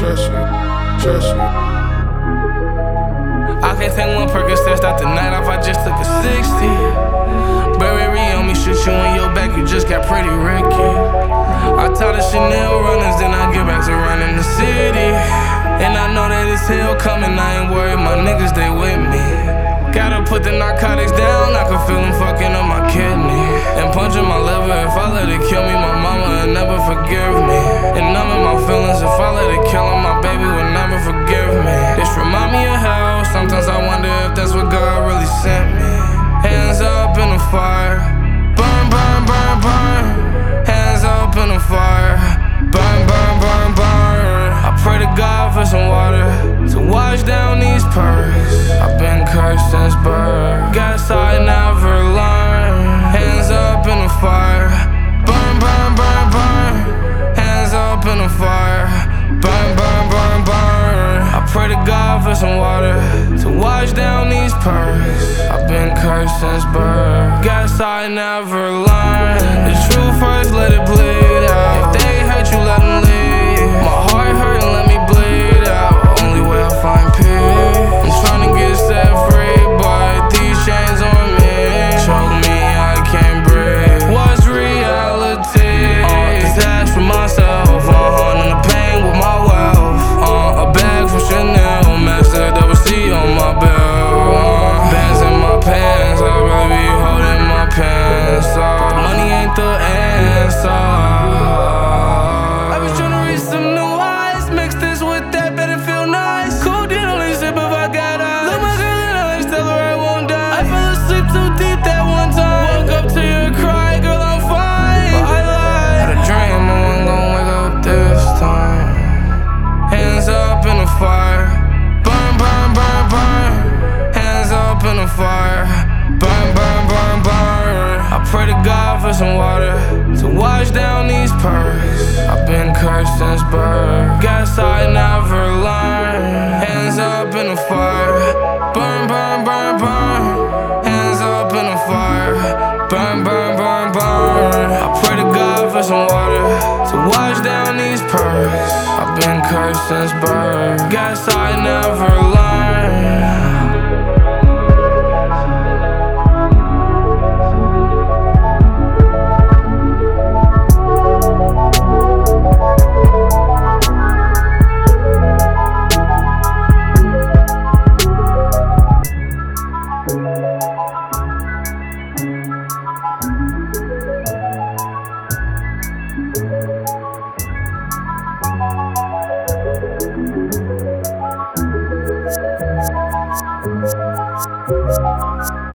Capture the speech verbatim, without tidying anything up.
trust you, trust you. I can't take one Percocet, start the night off, I just took a sixty. Burberry on me, shoot you in your back, you just got pretty Ricky. I taught the Chanel runners, then I get back to running the city. And I know that it's hell coming, I ain't worried, my niggas, they with me. Gotta put the narcotics down, I can feel them fucking up my kidney. And punching my liver, if I let it kill me, my mama will never forgive me. And numbing my feelings, if I let it kill her, my baby will never forgive me. This remind me of hell, sometimes I wonder if that's what God really sent me. Hands up in the fire, burn, burn, burn, burn. Hands up in the fire, burn, burn, burn, burn. I pray to God for some water to wash down these purrs. I've been cursed since birth, guess I never learned. Hands up in the fire, burn, burn, burn, burn. Hands up in the fire, burn, burn, burn, burn. I pray to God for some water to wash down these purrs. I've been cursed since birth, guess I never learned. The truth first, let it bleed out. If they hurt you, let them leave. My heart hurt and let me bleed out. Only way I find peace. I'm trying to get set free, but these chains on me choke me, I can't breathe. What's reality? Uh, detached from myself, uh-huh, and the pain with my wealth. Uh, a bag from Chanel, master double C on my belt. Uh, bands in my pants, I'd rather be holding my pants up. Money ain't the answer. I was trying to reach some new highs, mix this with that, better feel nice. Cool deal, only sip if I got eyes. Look my girl in eyes, tell her I won't die. I fell asleep too deep that one time. Woke up to your cry, girl, I'm fine. But I lied. Had a dream, I wasn't gon' wake up this time. Hands up in the fire, burn, burn, burn, burn. Hands up in the fire, burn, burn, burn, burn. I pray to God for some water to wash down these purrs. I've been cursed since birth, guess I never learned. Hands up in the fire, burn, burn, burn, burn. Hands up in the fire, burn, burn, burn, burn. I pray to God for some water to wash down these purrs. I've been cursed since birth, guess I never learned.